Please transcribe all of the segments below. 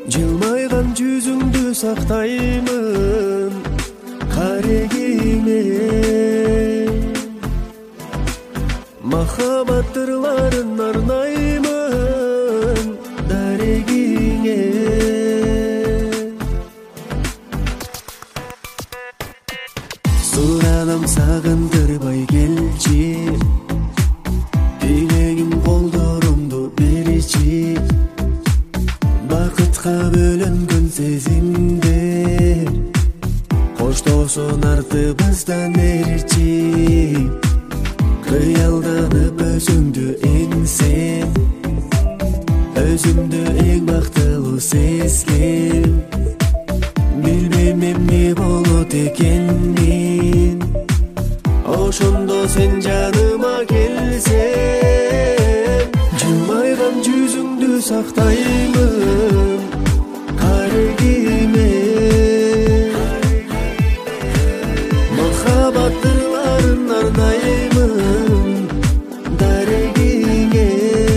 Жылмайган жүзүңдү сактаймын карегиме. Махабат ырларын арнаймын дарегиңе. Суранам сагындырбай келчи, тилегим колдорумду беричи. Бакытка бөлөнгөн сезимдер коштоосун артыбыздан эричи. Кыялданып өзүңдү эңсем, өзүмдү эң бактылуу сезгем. Билбейм эмне болот экенин, ошондо сен жаныма келсең. Жылмайган жүзүңдү сактаймын карегиме. Махабат ырларын арнаймын дарегиңе.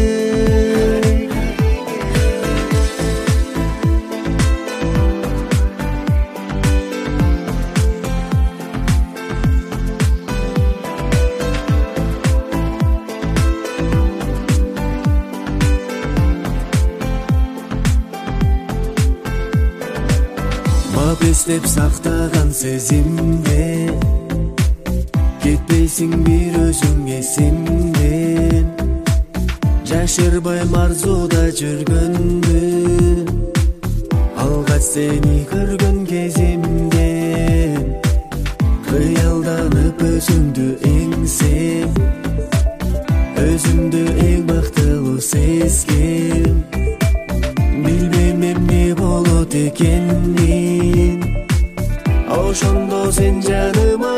Баптеп сактаган сезимде кетпейсиң бир өзүң эсимден. Жашырбайм арзуда жүргөндү, алгач сени көргөн кезимден. Кыялданып өзүңдү эңсем, өзүмдү эң бактылуу сезгем. Билбейм эмне болот экенин, ошондо сен жаныма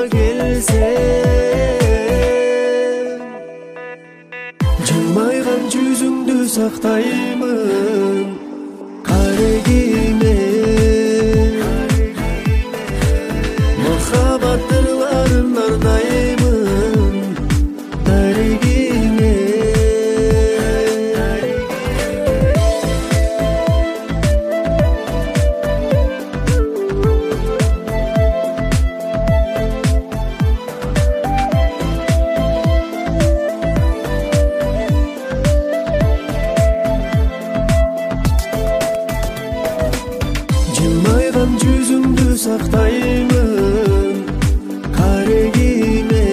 келсең. Жылмайган жүзүңдү сактаймын карегиме. Махабат ырларын арнаймын дарегиме. Жылмайган жүзүңдү сактаймын карегиме.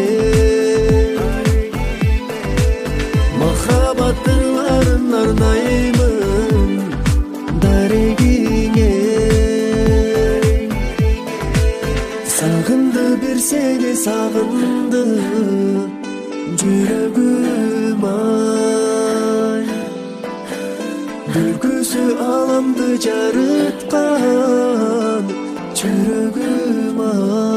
Махабат ырларын арнаймын дарегиңе. Сагынды бир сени сагынды жүрөгүм ай. Бүркүсү аламды жарыткан жүрөгүм ай.